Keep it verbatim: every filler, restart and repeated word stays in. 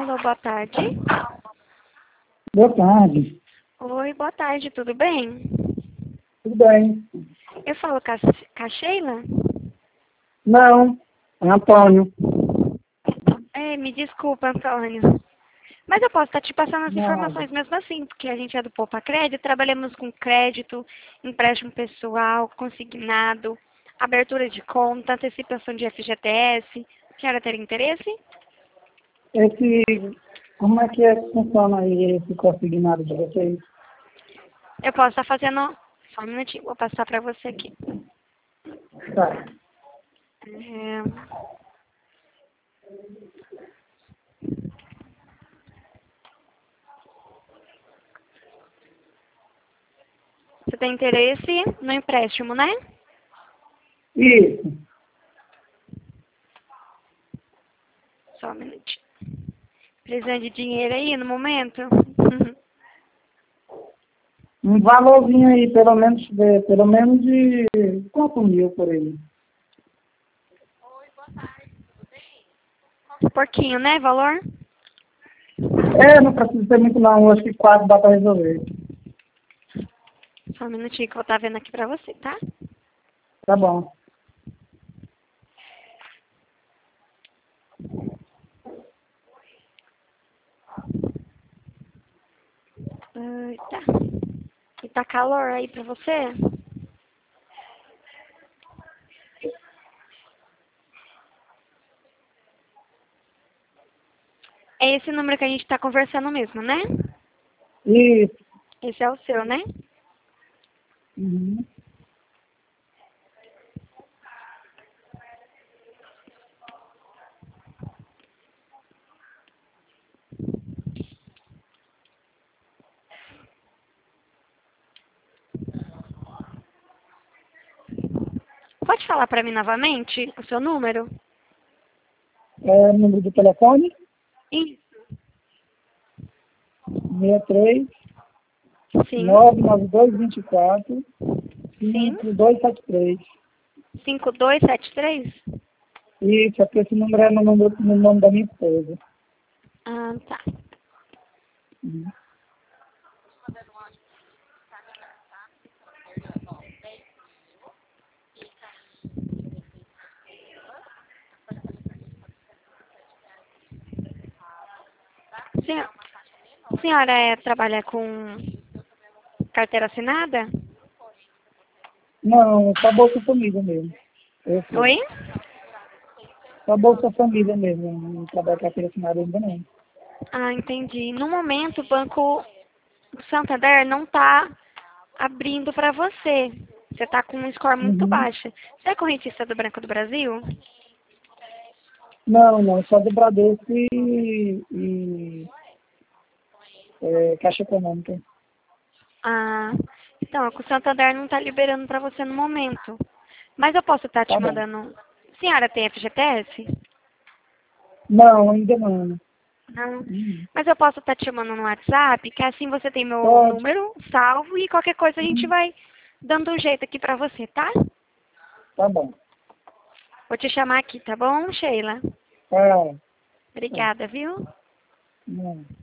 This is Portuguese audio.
Alô, boa tarde. Boa tarde. Oi, boa tarde, tudo bem? Tudo bem? Eu falo com a, com a Sheila? Não, é Antônio. É, me desculpa, Antônio. Mas eu posso estar te passando as Nada. informações mesmo assim, porque a gente é do Poupa Crédito, trabalhamos com crédito, empréstimo pessoal, consignado, abertura de conta, antecipação de F G T S. A senhora teria interesse? Esse, como é que é que funciona aí esse consignado de vocês? Eu posso estar fazendo... Só um minutinho, vou passar para você aqui. Tá. É... Você tem interesse no empréstimo, né? Isso. Só um minutinho. Precisando de dinheiro aí no momento? Um valorzinho aí, pelo menos, de, pelo menos de quatro mil por aí. Pouquinho, né, valor? É, não precisa ser muito não, acho que quatro dá para resolver. Só um minutinho que eu vou estar vendo aqui pra você, tá? Tá bom. Ai, tá. E tá calor aí pra você? É esse número que a gente tá conversando mesmo, né? Isso. Esse é o seu, né? Uhum. Pode falar pra mim novamente o seu número? É, número de telefone, Isso. seis três, Sim. nove nove dois, dois quatro, Sim. cinco dois sete três. cinco dois sete três? Isso, é porque esse número é no, número, no nome da minha esposa. Ah, tá. Uhum. Senhora, a senhora é, trabalha com carteira assinada? Não, só Bolsa Família mesmo. Eu sei. Oi? Só Bolsa Família mesmo, não trabalho com carteira assinada ainda não. Ah, entendi. No momento, o Banco Santander não tá abrindo pra você. Você tá com um score muito Uhum. baixo. Você é correntista do Banco do Brasil? Não, não, só do Bradesco e, e é, Caixa Econômica. Ah, então, o Santander não tá liberando pra você no momento. Mas eu posso estar te Tá bom. mandando... A senhora tem F G T S? Não, ainda não. Não. Uhum. Mas eu posso estar te chamando no WhatsApp, que assim você tem meu Pode. número salvo e qualquer coisa a gente Uhum. vai dando um jeito aqui pra você, tá? Tá bom. Vou te chamar aqui, tá bom, Sheila? É, é. Obrigada, viu? Não.